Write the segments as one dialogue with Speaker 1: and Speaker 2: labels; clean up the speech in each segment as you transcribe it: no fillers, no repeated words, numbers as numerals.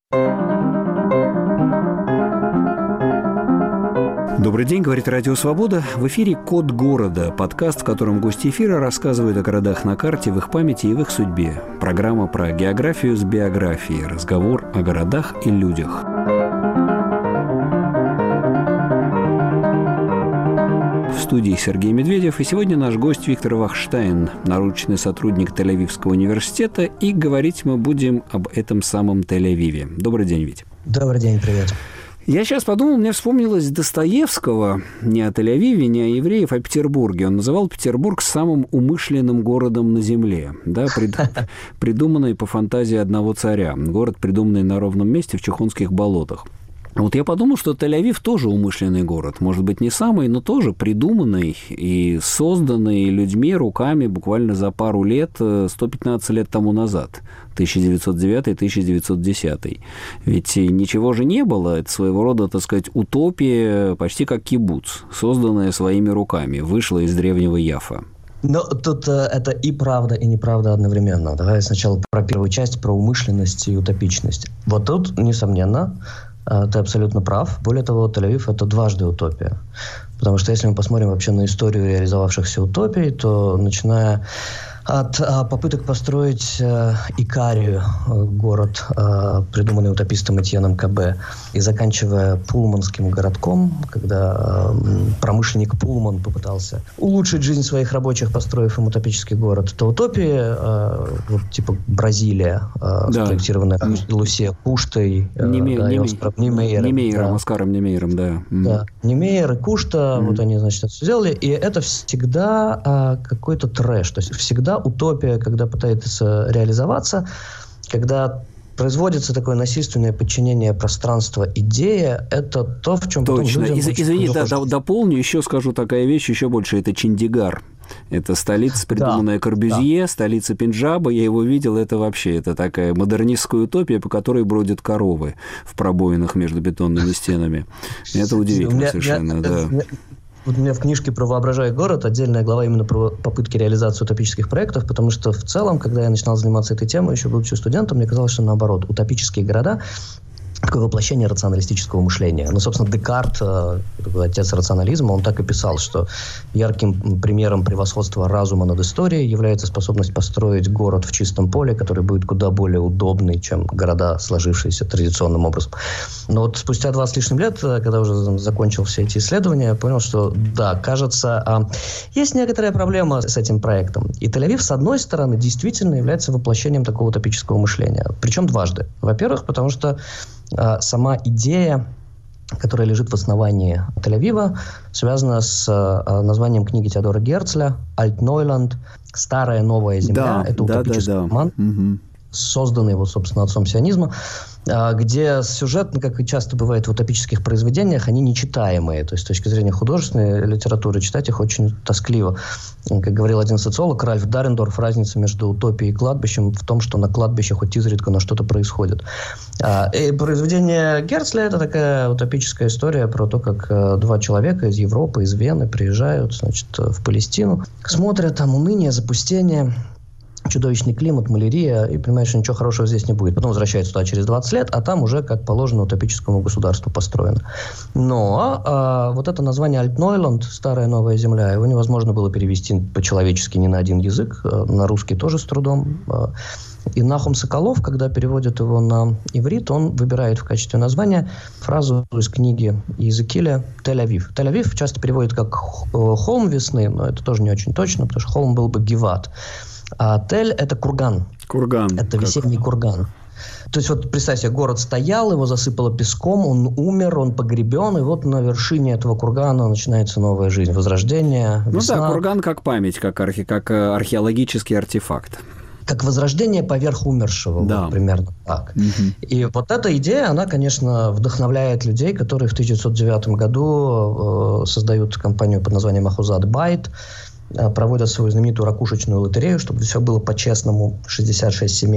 Speaker 1: Добрый день, говорит Радио Свобода. В эфире «Код города», подкаст, в котором гости эфира рассказывают о городах на карте, в их памяти и в их судьбе. Программа про географию с биографией, разговор о городах и людях. В студии Сергей Медведев, и сегодня наш гость Виктор Вахштайн, научный сотрудник Тель-Авивского университета, и говорить мы будем об этом самом Тель-Авиве. Добрый день, Вить.
Speaker 2: Добрый день, привет.
Speaker 1: Я сейчас подумал, мне вспомнилось Достоевского, не о Тель-Авиве, не о евреев, а о Петербурге. Он называл Петербург самым умышленным городом на земле, да, придуманный по фантазии одного царя. Город, придуманный на ровном месте в Чухонских болотах. Вот я подумал, что Тель-Авив тоже умышленный город. Может быть, не самый, но тоже придуманный и созданный людьми руками буквально за пару лет, 115 лет тому назад, 1909-1910. Ведь ничего же не было. Это своего рода, так сказать, утопия, почти как кибуц, созданная своими руками, вышла из древнего Яфа.
Speaker 2: Но тут это и правда, и неправда одновременно. Давай сначала про первую часть, про умышленность и утопичность. Вот тут, несомненно, ты абсолютно прав. Более того, Тель-Авив – это дважды утопия. Потому что если мы посмотрим вообще на историю реализовавшихся утопий, то начиная от попыток построить Икарию, город, придуманный утопистом Этьеном Кабе, и заканчивая Пулманским городком, когда промышленник Пулман попытался улучшить жизнь своих рабочих, построив им утопический город, то утопии, вот, типа Бразилия, спроектированная Лусе Куштой,
Speaker 1: Немейером, Оскаром Немейером, да.
Speaker 2: Да, Немейер и Кушта, вот они, значит, это все сделали, и это всегда какой-то трэш, то есть всегда утопия, когда пытается реализоваться, когда производится такое насильственное подчинение пространства идее, это то, в чем...
Speaker 1: Точно. Извини, дополню, еще скажу такая вещь, еще больше, это Чандигар. Это столица, придуманная Корбюзье, столица Пенджаба. Я его видел, это вообще, это такая модернистская утопия, по которой бродят коровы в пробоинах между бетонными стенами. Это удивительно совершенно, да.
Speaker 2: Вот у меня в книжке про «Воображай город» отдельная глава именно про попытки реализации утопических проектов, потому что в целом, когда я начинал заниматься этой темой, еще будучи студентом, мне казалось, что наоборот, утопические города – такое воплощение рационалистического мышления. Ну, собственно, Декарт, отец рационализма, он так и писал, что ярким примером превосходства разума над историей является способность построить город в чистом поле, который будет куда более удобный, чем города, сложившиеся традиционным образом. Но вот спустя 20 с лишним лет, когда уже закончил все эти исследования, я понял, что да, кажется, есть некоторая проблема с этим проектом. И Тель-Авив, с одной стороны, действительно является воплощением такого утопического мышления. Причем дважды. Во-первых, потому что сама идея, которая лежит в основании Тель-Авива, связана с названием книги Теодора Герцля «Альтнойланд. Старая новая земля». Это утопический роман, созданный его, собственно, отцом сионизма, где сюжет, как и часто бывает в утопических произведениях, они нечитаемые. То есть, с точки зрения художественной литературы, читать их очень тоскливо. Как говорил один социолог, Ральф Дарендорф, разница между утопией и кладбищем в том, что на кладбище хоть изредка, но что-то происходит. И произведение Герцля – это такая утопическая история про то, как два человека из Европы, из Вены приезжают, значит, в Палестину, смотрят там уныние, запустение, чудовищный климат, малярия, и понимаешь, что ничего хорошего здесь не будет. Потом возвращается туда через 20 лет, а там уже, как положено, утопическому государству построено. Но вот это название Альтнойланд, старая новая земля, его невозможно было перевести по-человечески ни на один язык, на русский тоже с трудом. И Нахум Соколов, когда переводит его на иврит, он выбирает в качестве названия фразу из книги Иезекииля «Тель-Авив». Тель-Авив часто переводит как «холм весны», но это тоже не очень точно, потому что холм был бы Гиват. А Тель – это курган. Это весенний курган. То есть, вот представь себе, город стоял, его засыпало песком, он умер, он погребен, и вот на вершине этого кургана начинается новая жизнь, возрождение, весна.
Speaker 1: Ну да, курган как память, как археологический артефакт.
Speaker 2: Как возрождение поверх умершего, да. Вот примерно так. И вот эта идея, она, конечно, вдохновляет людей, которые в 1909 году создают компанию под названием Ахузат Байт, проводят свою знаменитую ракушечную лотерею, чтобы все было по-честному, 66 семей.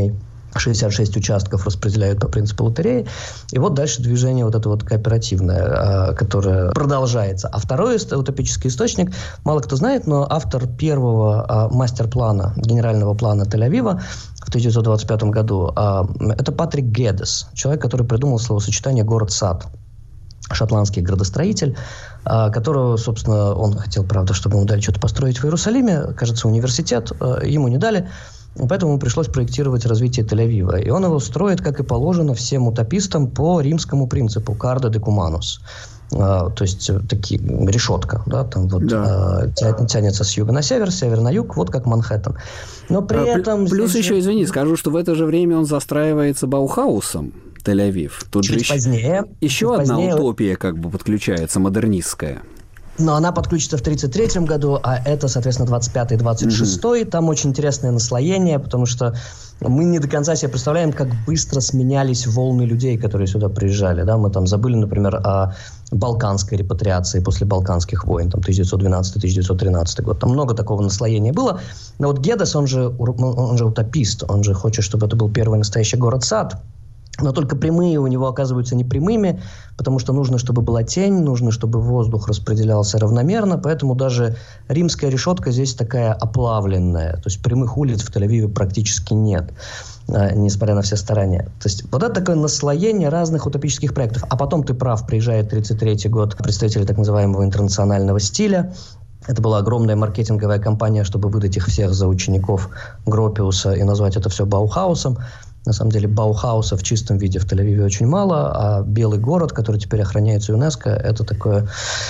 Speaker 2: 66 участков распределяют по принципу лотереи. И вот дальше движение вот это вот кооперативное, которое продолжается. А второй утопический источник, мало кто знает, но автор первого мастер-плана, генерального плана Тель-Авива в 1925 году, это Патрик Геддес, человек, который придумал словосочетание «город-сад». Шотландский градостроитель, которого, собственно, он хотел, правда, чтобы ему дали что-то построить в Иерусалиме. Кажется, университет ему не дали. Поэтому пришлось проектировать развитие Тель-Авива. И он его строит, как и положено, всем утопистам по римскому принципу «Cardo decumанус». То есть такие решетка, да, там вот тянется с юга на север, с севера на юг, вот как Манхэттен. Но при этом...
Speaker 1: Плюс еще, извини, скажу, что в это же время он застраивается Баухаусом, Тель-Авив. Тут
Speaker 2: чуть
Speaker 1: же
Speaker 2: позднее.
Speaker 1: Еще одна утопия как бы подключается, модернистская.
Speaker 2: Но она подключится в 1933 году, а это, соответственно, 25-й, 26-й. Там очень интересное наслоение, потому что мы не до конца себе представляем, как быстро сменялись волны людей, которые сюда приезжали. Да? Мы там забыли, например, о балканской репатриации после Балканских войн, там 1912-1913 год. Там много такого наслоения было. Но вот Геддес, он же утопист, он же хочет, чтобы это был первый настоящий город-сад. Но только прямые у него оказываются непрямыми, потому что нужно, чтобы была тень, нужно, чтобы воздух распределялся равномерно, поэтому даже римская решетка здесь такая оплавленная, то есть прямых улиц в Тель-Авиве практически нет, несмотря на все старания. То есть вот это такое наслоение разных утопических проектов. А потом, ты прав, приезжает 1933 год представители так называемого интернационального стиля. Это была огромная маркетинговая кампания, чтобы выдать их всех за учеников Гропиуса и назвать это все Баухаусом. На самом деле Баухауса в чистом виде в Тель-Авиве очень мало, а Белый город, который теперь охраняется ЮНЕСКО, это такая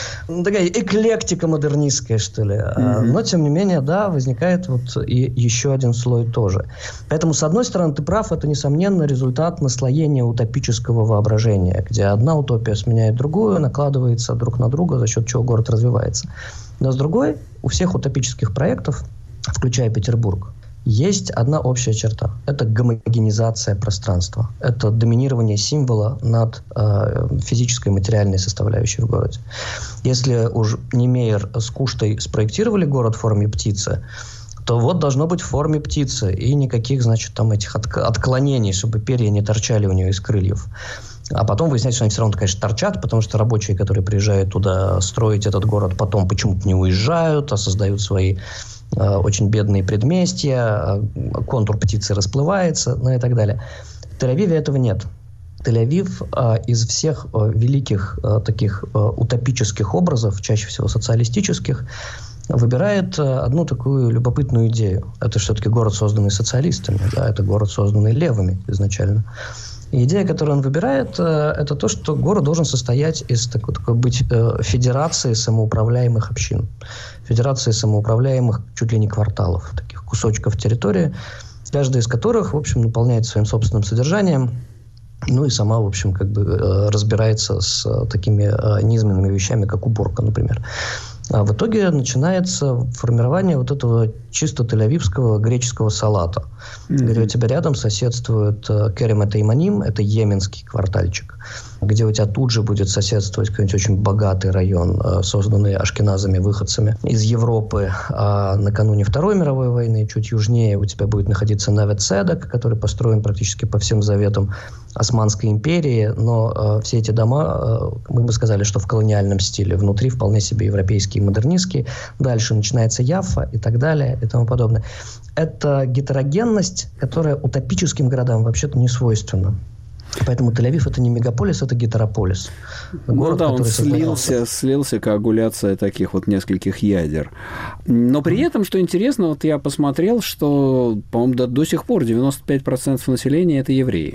Speaker 2: эклектика модернистская, что ли. Но, тем не менее, да, возникает вот и еще один слой тоже. Поэтому, с одной стороны, ты прав, это, несомненно, результат наслоения утопического воображения, где одна утопия сменяет другую, накладывается друг на друга, за счет чего город развивается. Но, с другой, у всех утопических проектов, включая Петербург, есть одна общая черта. Это гомогенизация пространства. Это доминирование символа над физической и материальной составляющей в городе. Если уж Немейер с Куштой спроектировали город в форме птицы, то вот должно быть в форме птицы. И никаких, значит, там этих отклонений, чтобы перья не торчали у нее из крыльев. А потом выясняется, что они все равно, конечно, торчат, потому что рабочие, которые приезжают туда строить этот город, потом почему-то не уезжают, а создают свои очень бедные предместья, контур птицы расплывается, ну и так далее. В Тель-Авиве этого нет. Тель-Авив из всех великих таких утопических образов, чаще всего социалистических, выбирает одну такую любопытную идею. Это все-таки город, созданный социалистами, да, это город, созданный левыми изначально. И идея, которую он выбирает, это то, что город должен состоять из быть федерации самоуправляемых общин. Федерации самоуправляемых чуть ли не кварталов, таких кусочков территории, каждая из которых, в общем, наполняется своим собственным содержанием, ну и сама, в общем, как бы разбирается с такими низменными вещами, как уборка, например. А в итоге начинается формирование вот этого чисто тель-авивского греческого салата, где у тебя рядом соседствует Керем Тейманим, это йеменский квартальчик, где у тебя тут же будет соседствовать какой-нибудь очень богатый район, созданный ашкеназами-выходцами из Европы. А накануне Второй мировой войны, чуть южнее, у тебя будет находиться Навет Седок, который построен практически по всем заветам Османской империи, но все эти дома, мы бы сказали, что в колониальном стиле, внутри вполне себе европейские, модернистские. Дальше начинается Яффа и так далее и тому подобное. Это гетерогенность, которая утопическим городам вообще-то не свойственна. Поэтому Тель-Авив – это не мегаполис, это гетерополис.
Speaker 1: Город, да, он слился коагуляция таких вот нескольких ядер. Но при этом, что интересно, вот я посмотрел, что, по-моему, до сих пор 95% населения – это евреи.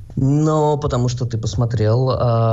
Speaker 2: Но потому что ты посмотрел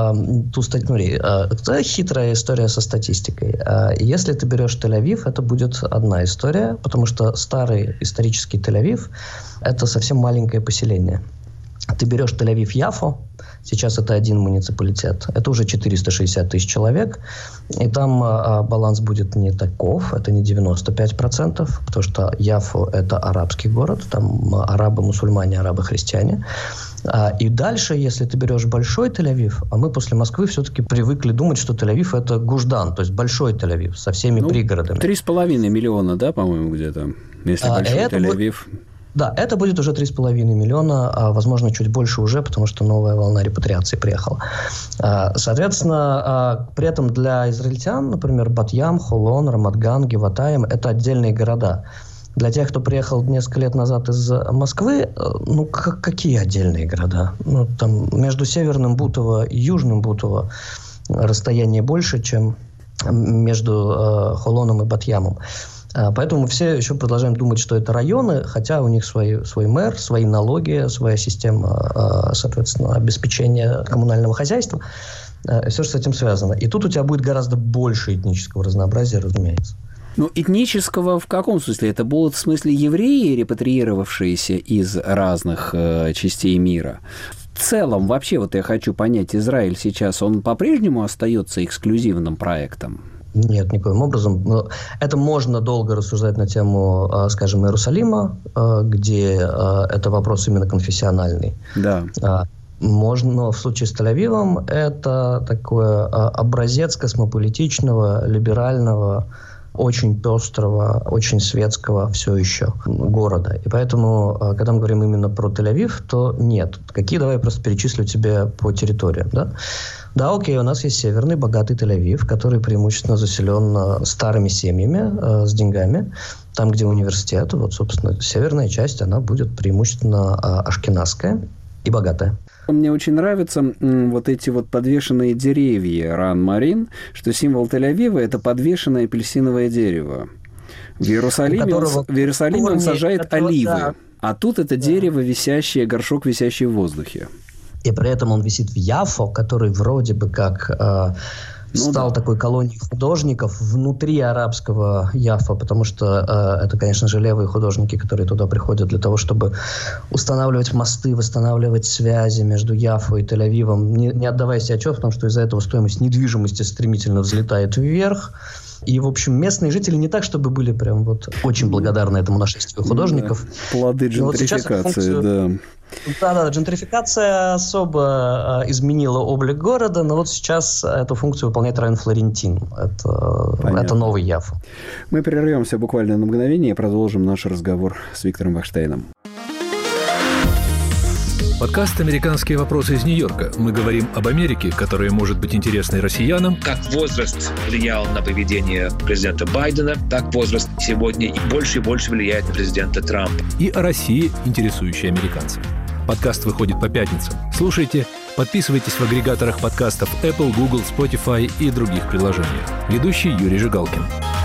Speaker 2: это хитрая история со статистикой. Если ты берешь Тель-Авив, это будет одна история, потому что старый исторический Тель-Авив – это совсем маленькое поселение. Ты берешь Тель-Авив-Яффу, сейчас это один муниципалитет, это уже 460 тысяч человек, и там баланс будет не таков, это не 95%, потому что Яффу – это арабский город, там арабы-мусульмане, арабы-христиане. И дальше, если ты берешь большой Тель-Авив, а мы после Москвы все-таки привыкли думать, что Тель-Авив – это Гуждан, то есть большой Тель-Авив со всеми пригородами.
Speaker 1: 3,5 миллиона, да, по-моему, где-то, если большой Тель-Авив.
Speaker 2: Да, это будет уже 3,5 миллиона, а возможно чуть больше уже, потому что новая волна репатриации приехала. Соответственно, при этом для израильтян, например, Бат-Ям, Холон, Рамат-Ган, Гиватаим – это отдельные города. Для тех, кто приехал несколько лет назад из Москвы, какие отдельные города? Там между Северным Бутово и Южным Бутово расстояние больше, чем между Холоном и Бат-Ямом. Поэтому мы все еще продолжаем думать, что это районы, хотя у них свой мэр, свои налоги, своя система, соответственно, обеспечения коммунального хозяйства. Все, что с этим связано. И тут у тебя будет гораздо больше этнического разнообразия, разумеется.
Speaker 1: Этнического в каком смысле? Это будут в смысле евреи, репатриировавшиеся из разных частей мира? В целом, вообще, я хочу понять, Израиль сейчас, он по-прежнему остается эксклюзивным проектом?
Speaker 2: Нет, никоим образом. Это можно долго рассуждать на тему, скажем, Иерусалима, где это вопрос именно конфессиональный.
Speaker 1: Да.
Speaker 2: Можно, в случае с Тель-Авивом, это такой образец космополитичного, либерального, очень пестрого, очень светского все еще города. И поэтому, когда мы говорим именно про Тель-Авив, то нет. Давай я просто перечислю тебе по территориям, да? Да, окей, у нас есть северный, богатый Тель-Авив, который преимущественно заселен старыми семьями, с деньгами. Там, где университет, собственно, северная часть, она будет преимущественно ашкеназская и богатая.
Speaker 1: Мне очень нравятся эти подвешенные деревья Ран-Марин, что символ Тель-Авива – это подвешенное апельсиновое дерево. В Иерусалиме он сажает оливы, да. А тут это дерево, горшок, висящий в воздухе.
Speaker 2: И при этом он висит в Яффо, который вроде бы как стал такой колонией художников внутри арабского Яффа, потому что это, конечно же, левые художники, которые туда приходят для того, чтобы устанавливать мосты, восстанавливать связи между Яффо и Тель-Авивом, не отдавая себе отчет в том, что из-за этого стоимость недвижимости стремительно взлетает вверх. И, в общем, местные жители не так, чтобы были прям очень благодарны этому нашествию художников.
Speaker 1: Да. Плоды джентрификации, да.
Speaker 2: Да, джентрификация особо изменила облик города, но сейчас эту функцию выполняет район Флорентин. Это новый Яффа.
Speaker 1: Мы прервемся буквально на мгновение и продолжим наш разговор с Виктором Вахштейном.
Speaker 3: Подкаст «Американские вопросы» из Нью-Йорка. Мы говорим об Америке, которая может быть интересной россиянам.
Speaker 4: Как возраст влиял на поведение президента Байдена, так возраст сегодня и больше влияет на президента Трампа.
Speaker 3: И о России, интересующей американцев. Подкаст выходит по пятницам. Слушайте, подписывайтесь в агрегаторах подкастов Apple, Google, Spotify и других приложениях. Ведущий Юрий Жигалкин.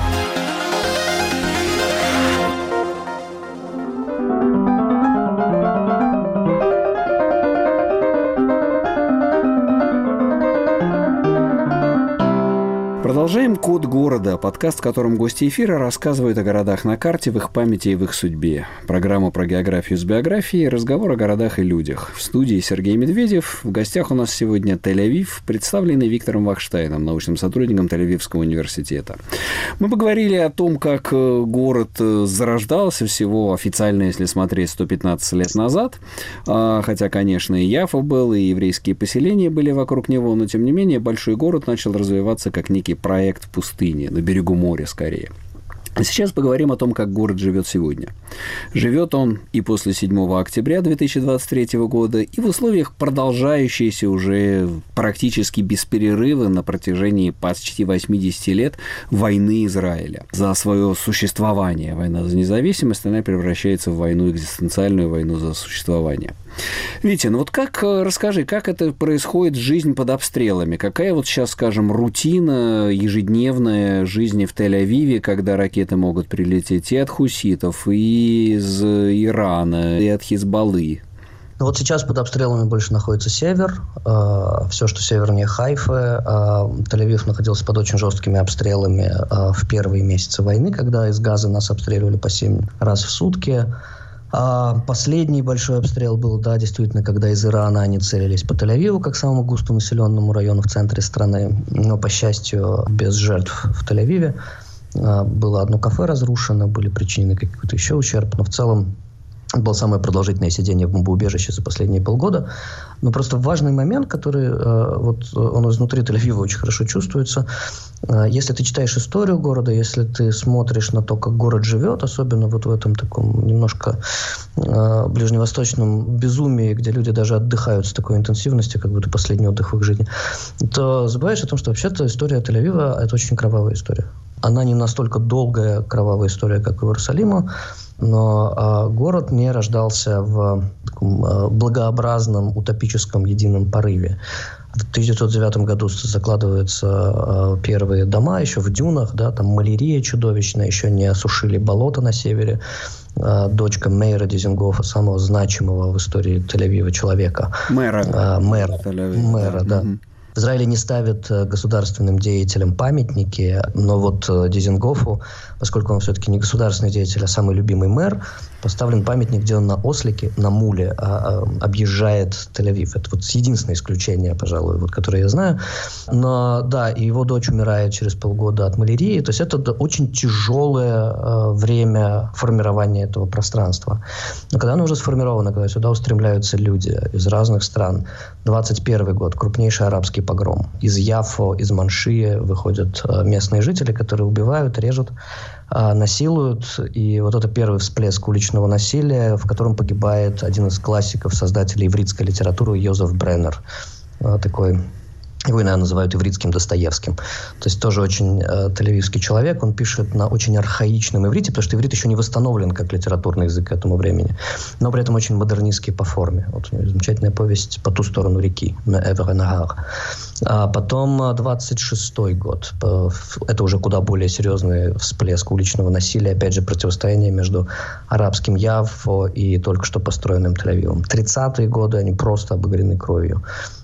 Speaker 1: Продолжаем «Код города», подкаст, в котором гости эфира рассказывают о городах на карте, в их памяти и в их судьбе. Программа про географию с биографией, разговор о городах и людях. В студии Сергей Медведев. В гостях у нас сегодня Тель-Авив, представленный Виктором Вахштейном, научным сотрудником Тель-Авивского университета. Мы поговорили о том, как город зарождался всего официально, если смотреть, 115 лет назад. Хотя, конечно, и Яффа был, и еврейские поселения были вокруг него, но, тем не менее, большой город начал развиваться как некий проект в пустыне, на берегу моря скорее. А сейчас поговорим о том, как город живет сегодня. Живет он и после 7 октября 2023 года, и в условиях продолжающейся уже практически без перерыва на протяжении почти 80 лет войны Израиля. За свое существование, война за независимость, она превращается в войну экзистенциальную, войну за существование. Витя, расскажи, как это происходит, жизнь под обстрелами? Какая сейчас, скажем, рутина ежедневная жизни в Тель-Авиве, когда ракеты могут прилететь и от хуситов, и из Ирана, и от Хизбаллы?
Speaker 2: Сейчас под обстрелами больше находится север, все, что севернее Хайфы. Тель-Авив находился под очень жесткими обстрелами в первые месяцы войны, когда из Газы нас обстреливали по 7 раз в сутки. Последний большой обстрел был, действительно, когда из Ирана они целились по Тель-Авиву, как самому густонаселенному району в центре страны, но, по счастью, без жертв в Тель-Авиве. Было одно кафе разрушено, были причинены какой-то еще ущерб, но в целом Это было самое продолжительное сидение в бомбоубежище за последние полгода. Но просто важный момент, который он изнутри Тель-Авива очень хорошо чувствуется. Если ты читаешь историю города, если ты смотришь на то, как город живет, особенно вот в этом таком немножко ближневосточном безумии, где люди даже отдыхают с такой интенсивностью, как будто последний отдых в их жизни, то забываешь о том, что вообще-то история Тель-Авива – это очень кровавая история. Она не настолько долгая кровавая история, как у Иерусалима, но город не рождался в таком благообразном, утопическом едином порыве. В 1909 году закладываются первые дома еще в дюнах, да, там малярия чудовищная, еще не осушили болото на севере. Дочка Мейра Дизингофа, самого значимого в истории Тель-Авива человека. Мэра, да. В Израиле не ставят государственным деятелям памятники, но вот Дизингофу, поскольку он все-таки не государственный деятель, а самый любимый мэр, поставлен памятник, где он на ослике, на муле объезжает Тель-Авив. Это вот единственное исключение, пожалуй, вот, которое я знаю. Но да, и его дочь умирает через полгода от малярии. То есть это очень тяжелое время формирования этого пространства. Но когда оно уже сформировано, когда сюда устремляются люди из разных стран, 21 год, крупнейший арабский погром. Из Яффо, из Маншии выходят местные жители, которые убивают, режут, насилуют. И вот это первый всплеск уличного насилия, в котором погибает один из классиков, создателей ивритской литературы Йозеф Бреннер. Такой, его иногда называют ивритским Достоевским. То есть тоже очень тель-авивский человек. Он пишет на очень архаичном иврите, потому что иврит еще не восстановлен как литературный язык к этому времени. Но при этом очень модернистский по форме. Вот у него замечательная повесть «По ту сторону реки». «Ме'евер нагар». А потом 26-й год. Это уже куда более серьезный всплеск уличного насилия. Опять же, противостояние между арабским Яффо и только что построенным Тель-Авивом. 30-е годы они просто обогрены кровью.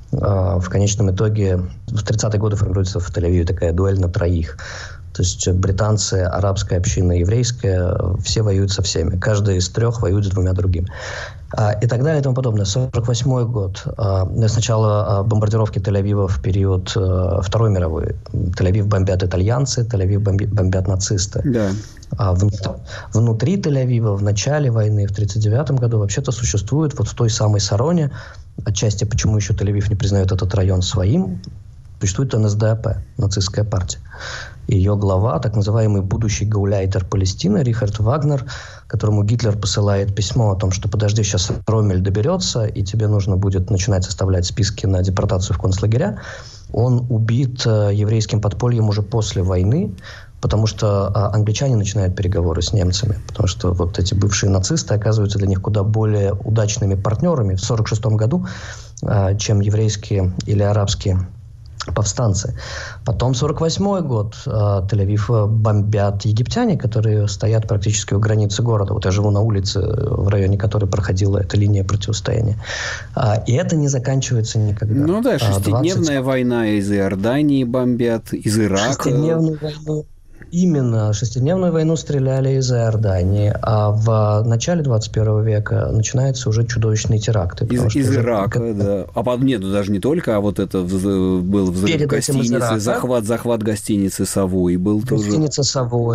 Speaker 2: В конечном итоге в 30-е годы формируется в Тель-Авиве такая дуэль на троих. То есть британцы, арабская община, еврейская, все воюют со всеми. Каждый из трех воюет с двумя другими. И так далее и тому подобное. 48-й год. Сначала бомбардировки Тель-Авива в период Второй мировой. Тель-Авив бомбят итальянцы, Тель-Авив бомбят нацисты. Да. Внутри Тель-Авива в начале войны, в 1939 году, вообще-то существует вот в той самой Сароне, отчасти почему еще Тель-Авив не признает этот район своим, существует НСДАП, нацистская партия. Ее глава, так называемый будущий гауляйтер Палестины Рихард Вагнер, которому Гитлер посылает письмо о том, что подожди, сейчас Роммель доберется, и тебе нужно будет начинать составлять списки на депортацию в концлагеря. Он убит еврейским подпольем уже после войны, потому что англичане начинают переговоры с немцами, потому что вот эти бывшие нацисты оказываются для них куда более удачными партнерами в 1946 году, чем еврейские или арабские повстанцы. Потом 1948 год. Тель-Авив бомбят египтяне, которые стоят практически у границы города. Вот я живу на улице, в районе которой проходила эта линия противостояния. И это не заканчивается никогда.
Speaker 1: Ну да, шестидневная война из Иордании бомбят, из Ирака.
Speaker 2: Шестидневную войну. Именно шестидневную войну стреляли из Иордании, а в начале 21 века начинаются уже чудовищные теракты.
Speaker 1: Из Ирака, да. Нет, даже не только, а вот это был взрыв гостиницы, захват гостиницы «Совой» был тоже.
Speaker 2: Гостиница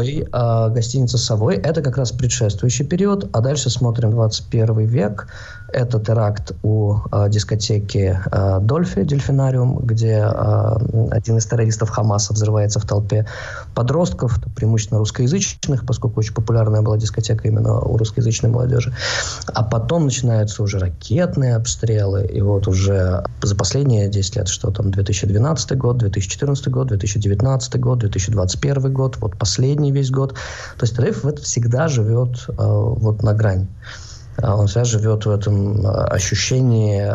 Speaker 2: «Совой» – это как раз предшествующий период, а дальше смотрим 21 век. Это теракт у дискотеки Дольфи, Дельфинариум, где один из террористов Хамаса взрывается в толпе подростков, преимущественно русскоязычных, поскольку очень популярная была дискотека именно у русскоязычной молодежи. А потом начинаются уже ракетные обстрелы, и вот уже за последние 10 лет, что там, 2012 год, 2014 год, 2019 год, 2021 год, вот последний весь год. То есть Тель-Авив всегда живет вот на грани. Он всегда живет в этом ощущении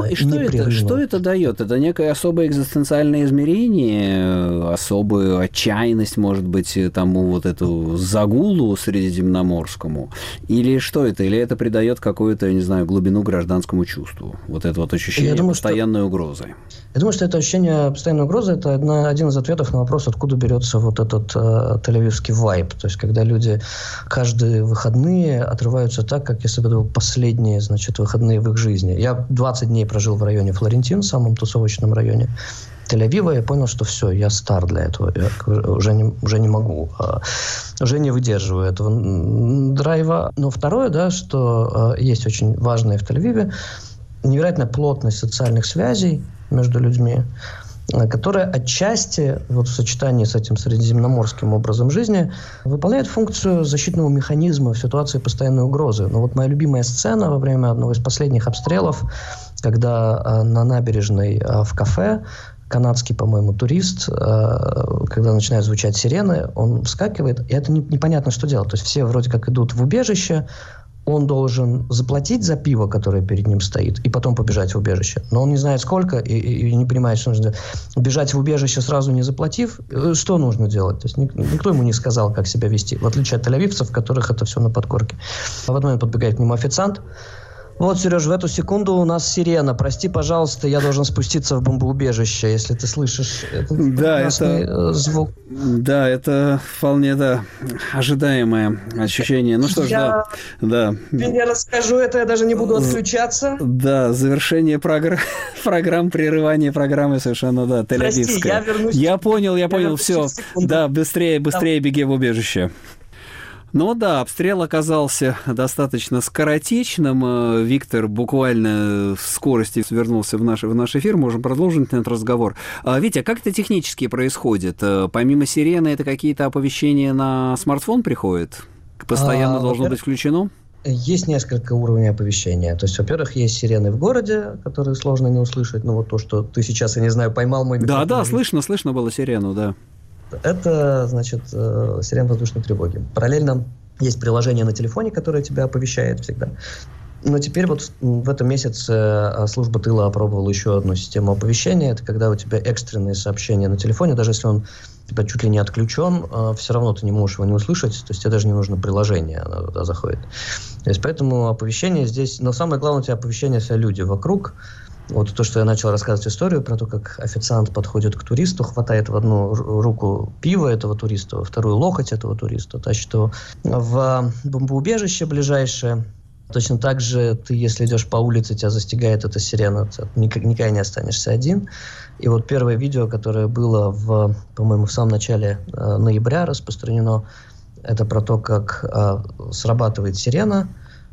Speaker 1: что это дает? Это некое особое экзистенциальное измерение, особую отчаянность, может быть, тому вот эту загулу средиземноморскому? Или что это? Или это придает какую-то, я не знаю, глубину гражданскому чувству? Вот это вот ощущение постоянной угрозы.
Speaker 2: Я думаю, что это ощущение постоянной угрозы – это один из ответов на вопрос, откуда берется вот этот тель-авивский вайб. То есть, когда люди каждые выходные отрываются так, как если бы это были последние, значит, выходные в их жизни. Я 20 дней прожил в районе Флорентин, самом тусовочном районе. Тель-Авива, я понял, что все, я стар для этого. Я уже не могу, уже не выдерживаю этого драйва. Но второе, да, что есть очень важное в Тель-Авиве, невероятная плотность социальных связей между людьми, которая отчасти, вот в сочетании с этим средиземноморским образом жизни, выполняет функцию защитного механизма в ситуации постоянной угрозы. Но вот моя любимая сцена во время одного из последних обстрелов, когда на набережной в кафе канадский, по-моему, турист, когда начинают звучать сирены, он вскакивает, и это непонятно, что делать. То есть все вроде как идут в убежище, он должен заплатить за пиво, которое перед ним стоит, и потом побежать в убежище. Но он не знает сколько и не понимает, что нужно делать. Бежать в убежище сразу не заплатив, что нужно делать? То есть никто ему не сказал, как себя вести. В отличие от тель-авивцев, в которых это все на подкорке. В этот момент подбегает к нему официант. Вот, Сереж, в эту секунду у нас сирена. Прости, пожалуйста, я должен спуститься в бомбоубежище, если ты слышишь этот прекрасный звук.
Speaker 1: Да, это вполне, ожидаемое ощущение. Ну что ж, да.
Speaker 2: Я расскажу это, я даже не буду отключаться.
Speaker 1: Да, завершение программ, прерывание программы совершенно, да, тель-авивское.
Speaker 2: Прости, я вернусь.
Speaker 1: Я понял, все. Да, быстрее беги в убежище. Ну да, обстрел оказался достаточно скоротечным. Виктор буквально в скорости вернулся в наш эфир. Можем продолжить этот разговор. Витя, как это технически происходит? Помимо сирены, это какие-то оповещения на смартфон приходят? Постоянно должно быть включено?
Speaker 2: Есть несколько уровней оповещения. То есть, во-первых, есть сирены в городе, которые сложно не услышать. Ну вот то, что ты сейчас, я не знаю, поймал мой микрофон.
Speaker 1: Да, слышно было сирену, да.
Speaker 2: Это, значит, сирена воздушной тревоги. Параллельно есть приложение на телефоне, которое тебя оповещает всегда. Но теперь вот в этом месяце служба тыла опробовала еще одну систему оповещения. Это когда у тебя экстренные сообщения на телефоне, даже если он у тебя чуть ли не отключен, все равно ты не можешь его не услышать, то есть тебе даже не нужно приложение, оно туда заходит. То есть поэтому оповещение здесь... Но самое главное, у тебя оповещение все люди вокруг. Вот то, что я начал рассказывать историю про то, как официант подходит к туристу, хватает в одну руку пиво этого туриста, во вторую локоть этого туриста, тащит его в бомбоубежище ближайшее. Точно так же ты, если идешь по улице, тебя застигает эта сирена, ты никогда не останешься один. И вот первое видео, которое было, по-моему, в самом начале ноября распространено, это про то, как срабатывает сирена.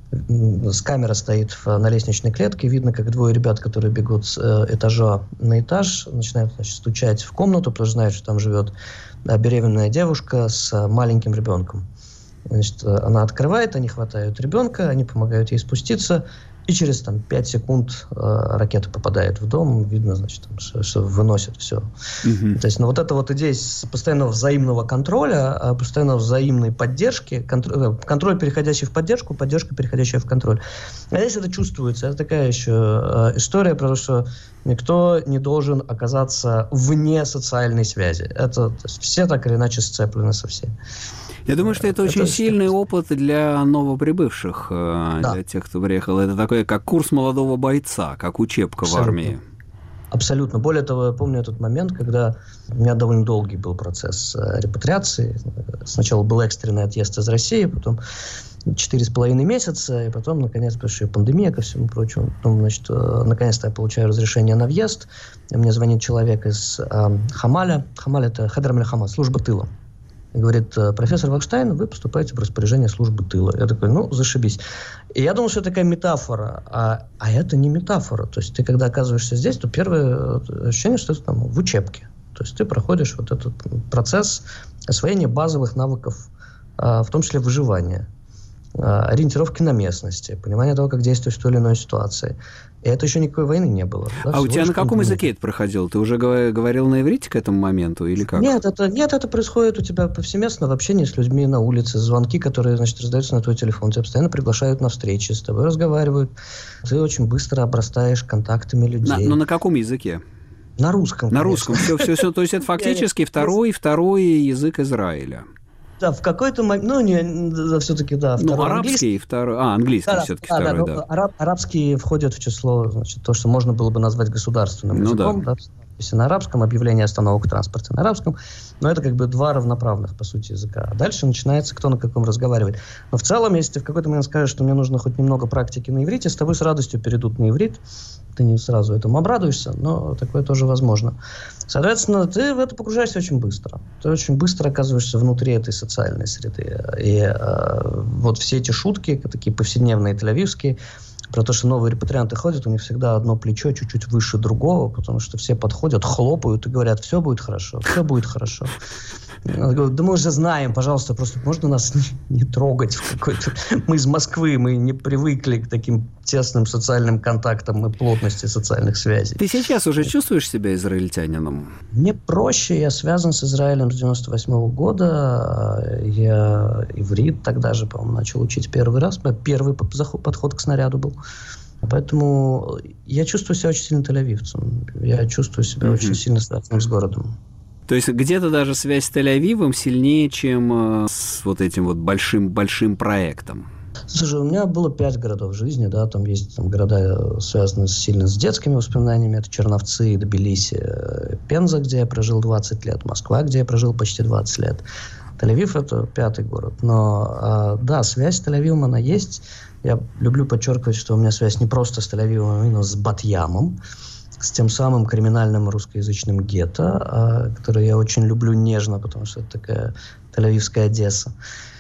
Speaker 2: Камера стоит на лестничной клетке, видно, как двое ребят, которые бегут с этажа на этаж, начинают, значит, стучать в комнату, потому что знают, что там живет беременная девушка с маленьким ребенком. Значит, она открывает, они хватают ребенка, они помогают ей спуститься, и через 5 секунд ракета попадает в дом, видно, значит, что выносит все. То есть, вот эта вот идея постоянного взаимного контроля, постоянно взаимной поддержки, контроль, переходящий в поддержку, поддержка, переходящая в контроль. А здесь это чувствуется. Это такая еще история, потому что никто не должен оказаться вне социальной связи. То есть, все так или иначе сцеплены со всеми.
Speaker 1: Я думаю, что это очень сильный опыт для новоприбывших, для тех, кто приехал. Это такое, как курс молодого бойца, как учебка в армии.
Speaker 2: Абсолютно. Более того, я помню этот момент, когда у меня довольно долгий был процесс репатриации. Сначала был экстренный отъезд из России, потом 4,5 месяца, и потом, наконец, пришла пандемия ко всему прочему. Потом, значит, наконец-то я получаю разрешение на въезд. И мне звонит человек из Хамаля. Хамаль – это Хадр аль-Хамаль, служба тыла. И говорит: профессор Вахштайн, вы поступаете в распоряжение службы тыла. Я такой: зашибись. И я думал, что это такая метафора. А это не метафора. То есть ты, когда оказываешься здесь, то первое ощущение, что это в учебке. То есть ты проходишь вот этот процесс освоения базовых навыков, в том числе выживания, ориентировки на местности, понимание того, как действовать в той или иной ситуации. И это еще никакой войны не было. Да,
Speaker 1: у тебя на каком языке это проходило? Ты уже говорил на иврите к этому моменту или как?
Speaker 2: Нет, это происходит у тебя повсеместно в общении с людьми на улице, звонки, которые, значит, раздаются на твой телефон. Тебя постоянно приглашают на встречи, с тобой разговаривают. Ты очень быстро обрастаешь контактами людей.
Speaker 1: Но на каком языке?
Speaker 2: На русском.
Speaker 1: На русском. Все. То есть это фактически второй язык Израиля.
Speaker 2: Да, в какой-то момент, все-таки, да.
Speaker 1: Арабский, второй, английский все-таки второй, да.
Speaker 2: Арабские входят в число, значит, то, что можно было бы назвать государственным языком, да, надписи на арабском, объявление остановок в транспорте на арабском. Но это как бы два равноправных, по сути, языка. А дальше начинается, кто на каком разговаривает. Но в целом, если ты в какой-то момент скажешь, что мне нужно хоть немного практики на иврите, с тобой с радостью перейдут на иврит. Ты не сразу этому обрадуешься, но такое тоже возможно. Соответственно, ты в это погружаешься очень быстро. Ты очень быстро оказываешься внутри этой социальной среды. И вот все эти шутки, такие повседневные тель-авивские, про то, что новые репатрианты ходят, у них всегда одно плечо чуть-чуть выше другого, потому что все подходят, хлопают и говорят, все будет хорошо, все будет хорошо. Да мы уже знаем, пожалуйста, просто можно нас не трогать в какой-то... Мы из Москвы, мы не привыкли к таким тесным социальным контактам и плотности социальных связей.
Speaker 1: Ты сейчас уже чувствуешь себя израильтянином?
Speaker 2: Мне проще, я связан с Израилем с 98 года. Я иврит тогда же, по-моему, начал учить первый раз. Первый подход к снаряду был. Поэтому я чувствую себя очень сильно тель-авивцем. Я чувствую себя очень сильно связанным с городом.
Speaker 1: То есть где-то даже связь с Тель-Авивом сильнее, чем с вот этим вот большим проектом.
Speaker 2: Слушай, у меня было 5 городов в жизни, да, там есть города, связанные сильно с детскими воспоминаниями, это Черновцы, Тбилиси, Пенза, где я прожил 20 лет, Москва, где я прожил почти 20 лет. Тель-Авив – это 5-й город, но, да, связь с Тель-Авивом, она есть. Я люблю подчеркивать, что у меня связь не просто с Тель-Авивом, а именно с Бат-Ямом, с тем самым криминальным русскоязычным гетто, который я очень люблю нежно, потому что это такая тель-авивская Одесса.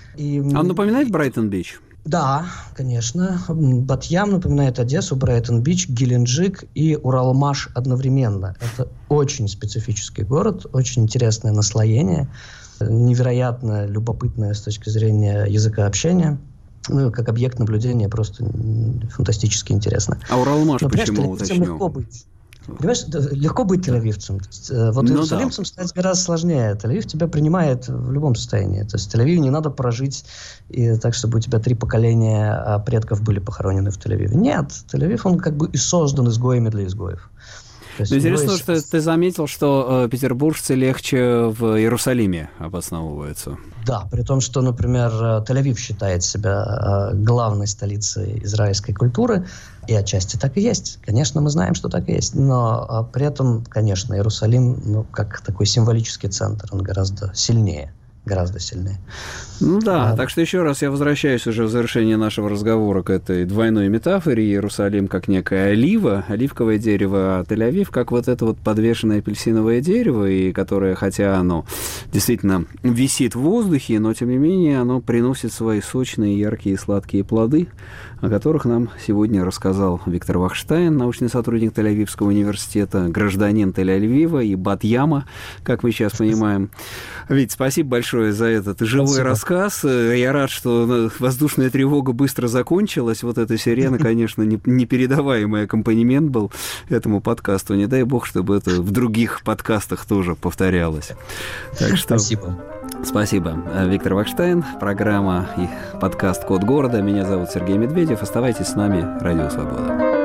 Speaker 1: Он напоминает Брайтон-Бич?
Speaker 2: Да, конечно. Бат-Ям напоминает Одессу, Брайтон-Бич, Геленджик и Уралмаш одновременно. Это очень специфический город, очень интересное наслоение, невероятно любопытное с точки зрения языка общения. Ну, как объект наблюдения просто фантастически интересно.
Speaker 1: А Уралмаш почему, уточню?
Speaker 2: Легко быть. Понимаешь, легко быть тель-авивцем. Вот иерусалимцам стать гораздо сложнее. Тель-Авив тебя принимает в любом состоянии. То есть Тель-Авив не надо прожить и так, чтобы у тебя 3 поколения предков были похоронены в Тель-Авиве. Нет, Тель-Авив, он как бы и создан изгоями для изгоев.
Speaker 1: Интересно, что ты заметил, что петербуржцы легче в Иерусалиме обосновываются.
Speaker 2: Да, при том, что, например, Тель-Авив считает себя главной столицей израильской культуры, и отчасти так и есть. Конечно, мы знаем, что так и есть, но при этом, конечно, Иерусалим, ну, как такой символический центр, он гораздо сильнее. Гораздо сильнее.
Speaker 1: Ну да, так что еще раз я возвращаюсь уже в завершение нашего разговора к этой двойной метафоре. Иерусалим как некая олива, оливковое дерево, а Тель-Авив как вот это вот подвешенное апельсиновое дерево, и которое, хотя оно действительно висит в воздухе, но тем не менее оно приносит свои сочные, яркие, сладкие плоды, о которых нам сегодня рассказал Виктор Вахштайн, научный сотрудник Тель-Авивского университета, гражданин Тель-Авива и Бат-Яма, как мы сейчас понимаем. Вить, спасибо большое за этот живой рассказ. Я рад, что воздушная тревога быстро закончилась. Вот эта сирена, конечно, непередаваемый аккомпанемент был этому подкасту. Не дай бог, чтобы это в других подкастах тоже повторялось. Так что...
Speaker 2: Спасибо.
Speaker 1: Спасибо. Виктор Вахштайн, программа и подкаст «Код города». Меня зовут Сергей Медведев. Оставайтесь с нами. Радио Свобода.